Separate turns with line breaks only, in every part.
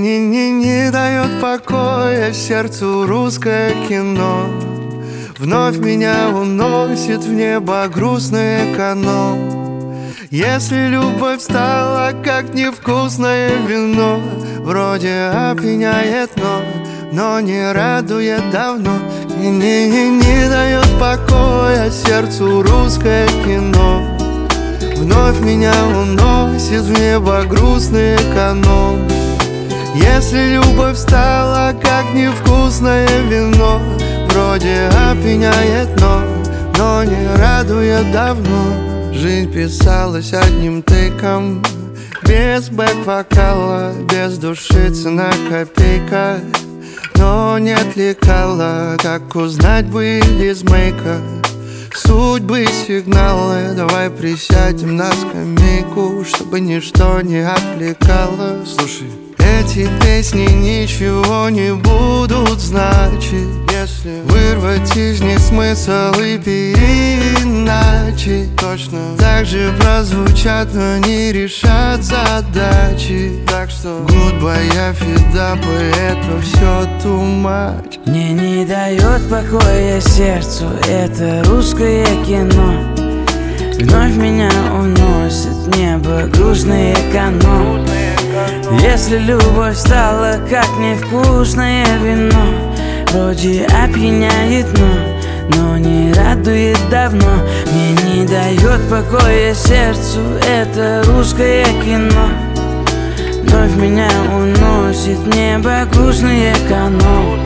Не дает покоя сердцу русское кино. Вновь меня уносит в небо грустный эконом. Если любовь стала как невкусное вино, вроде опьяняет, но не радует давно. Не дает покоя сердцу русское кино. Вновь меня уносит в небо грустный эконом. Если любовь стала как невкусное вино, вроде опьяняет, но не радует давно. Жизнь писалась одним тейком, без бэк-вокала, без души цена копейка. Но нет лекала, как узнать бы из мейка судьбы сигналы. Давай присядем на скамейку, чтобы ничто не отвлекало. Слушай, эти песни ничего не будут значить, если вырвать из них смысл и переиначить. Точно так же прозвучат, но не решат задачи. Так что goodbye, фидапы, это все too much.
Мне не дает покоя сердцу это русское кино. Вновь меня уносит в небо грустный эконом. Если любовь стала как невкусное вино, вроде опьяняет, но не радует давно. Мне не дает покоя сердцу это русское кино. Вновь меня уносит в небо грустный эконом.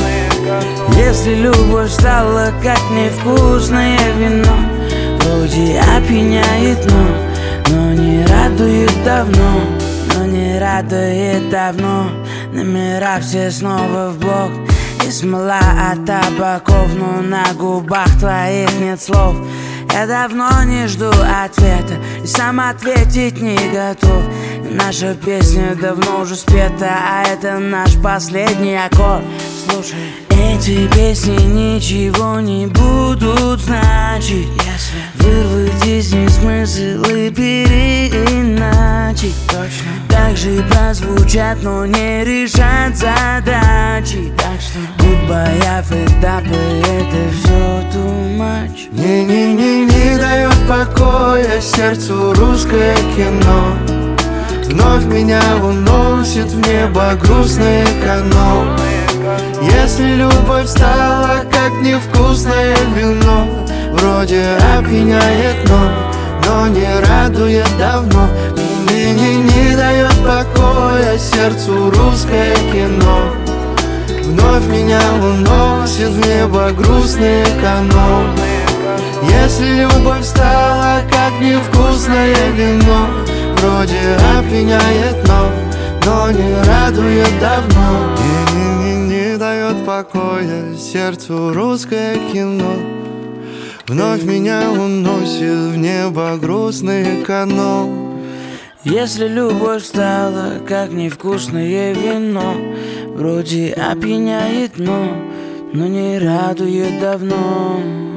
Если любовь стала как невкусное вино, вроде опьяняет, но не радует давно. Но не радует давно. Номера все снова в блок, и смола от табаков, но на губах твоих нет слов. Я давно не жду ответа и сам ответить не готов. Наша песня давно уже спета, а это наш последний аккорд. Слушай, эти песни ничего не будут значить, если вырвать из них смысл и переиначить. Точно так же прозвучат, но не решат задачи. Так что goodbye, фидапы, это все too much.
Не дает покоя сердцу русское кино. Вновь меня уносит в небо грустный эконом. Если любовь стала как невкусное вино, вроде опьяняет, но не радует давно. Не дает покоя сердцу русское кино. Вновь меня уносит в небо грустный эконом. Если любовь стала как невкусное вино, вроде опьяняет, но не радует давно. Не дает покоя сердцу русское кино. Вновь меня уносит в небо грустный эконом.
Если любовь стала как невкусное вино, вроде опьяняет, но не радует давно.